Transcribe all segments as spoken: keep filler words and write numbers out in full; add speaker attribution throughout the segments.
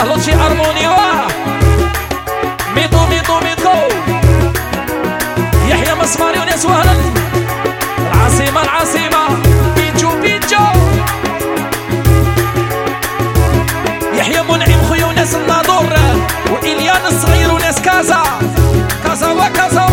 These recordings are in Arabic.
Speaker 1: واه لوتشي ارموني واه ميطو ميطو ميطو يحيى مسماري وناس وهلا العاصمة العاصمة بيتشو بيتشو يحيى منعم خويا وناس الناظور وإليان الصغير وناس كازا كازا وكازا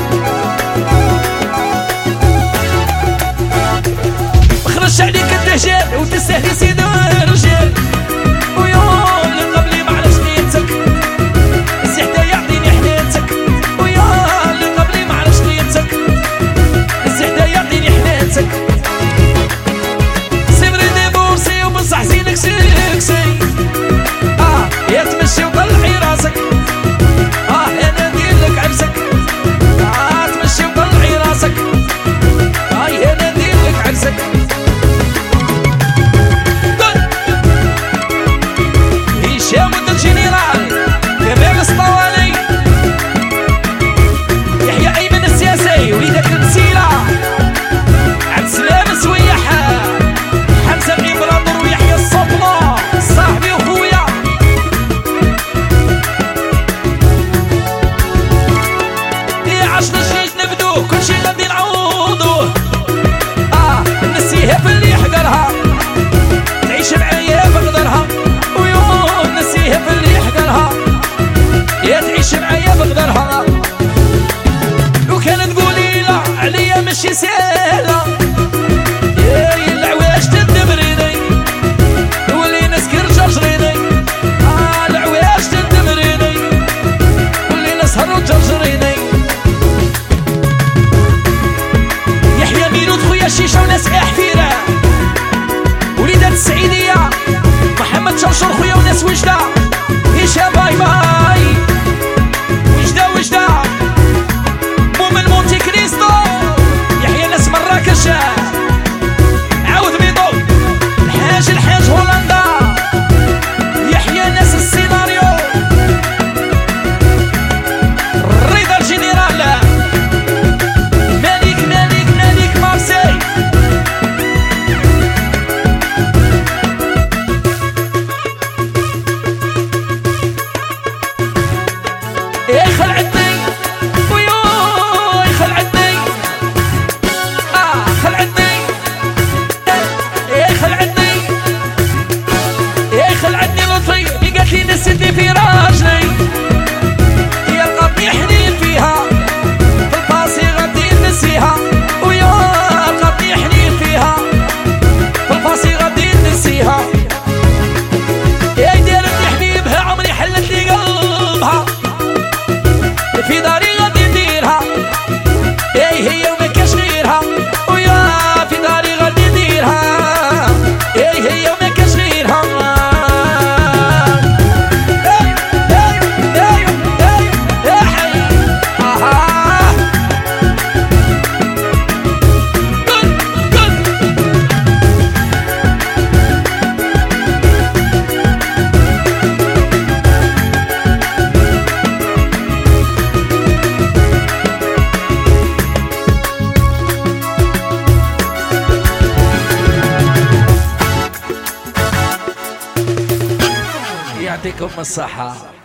Speaker 1: مخرجش عليك الدهجان وتستهدي سيد الرجال ويا اللي قبلي معرفش نيتك الزحدة يعطيني حنيتك ويا اللي قبلي معرفش نيتك الزحدة يعطيني حنيتك صبري ديفورسي وبصح زينك سكسي اه يا تمشي وطلعي راسك اه انا نديرلك عرسك اه تمشي وطلعي راسك اه انا نديرلك عرسك هشام ود الجنرال كبير الاسطواني يحيى ايمن السياسي وليدك المسيله عبد السلام سويح حمزه الامبراطور ويحيى الصبله صاحبي وخويا يا عشنا الجيش نبدوه كلشي غادي نعوضوه اه نسيها في اللي يحقرها تعيش معايا بقدرها ويوم نسيها في اللي يحقرها يا تعيش معايا بقدرها وكان تقولي لا عليا ماشي سهله يا العواش تدمريني ولي نسكر جرجريني اه العواش تدمريني ولي نسهر وجرجريني يحيى ميلود خويا الشيشه وناس احفيره وليدات السعيديه محمد شرشر خويا وناس وجده هشام باي باي وجده وجده مؤمن مونتي كريستو يحيى ناس مراكش عاود بيضو الحاج الحاج هولندا يحيى ناس السيناريو الرضا الجنرال مالك مالك مالك مارسي ايه خلعتني ويوي خلعتني اه خلعتني ايه خلعتني ايه خلعتني لطفي اللي قالت لي نسيتني في راجلي هي لقاتني حنين فيها في الباصي غادي نسيها ويا لقاتني حنين فيها في الباصي غادي نسيها ايه دارتني حبيبها عمري حلت لي قلبها في داري غادي نديرها ايه هي وما كاش غيرها ويا في داري غادي نديرها ايه هي وما كاش غيرها ايه ايه ايه ايه ايه حي اها قل قل يعطيكم الصحة.